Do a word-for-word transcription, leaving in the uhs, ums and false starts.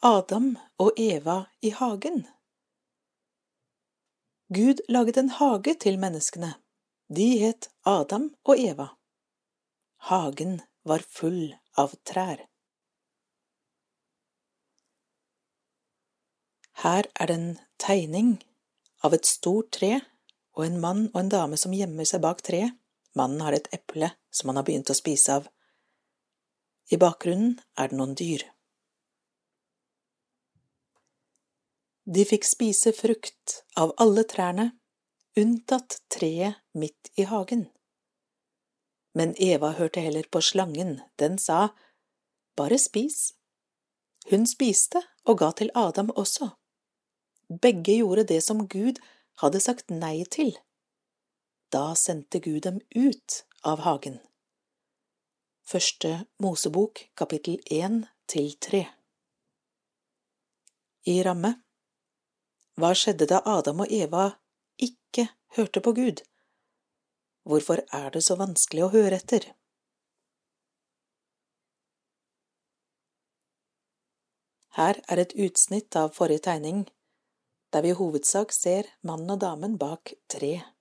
Adam og Eva i hagen. Gud laget en hage til menneskene. De het Adam og Eva. Hagen var full av trær. Her er det en tegning av et stort tre og en mann og en dame som gjemmer seg bak treet. Mannen har et eple som han har begynt å spise av. I bakgrunnen er det noen dyr. De fikk spise frukt av alle trærne, unntatt treet midt i hagen. Men Eva hørte heller på slangen. Den sa, «Bare spis». Hun spiste og ga til Adam også. Begge gjorde det som Gud hadde sagt nei til. Da sendte Gud dem ut av hagen. Første Mosebok, kapittel én til tre. I ramme. Hva skjedde da Adam og Eva ikke hørte på Gud? Hvorfor er det så vanskelig å høre etter? Her er et utsnitt av forrige tegning, der vi i hovedsak ser mannen og damen bak tre.